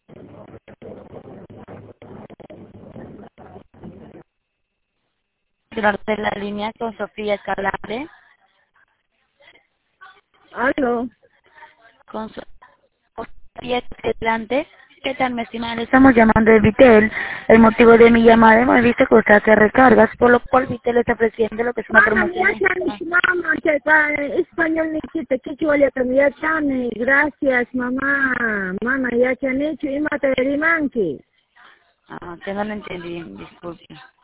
De la línea con Sofía Escalante. Aló. Con Sofía Escalante. ¿Qué tal, mi estimada? Le estamos llamando de Vitel. El motivo de mi llamada, hemos visto que usted hace recargas, por lo cual Vitel está ofreciendo lo que es una Mama, promoción. mamá, español necesita que vaya a chame. Gracias, mamá. Mamá, ya te han hecho y mata de manque. Ah, que no lo entendí, disculpe.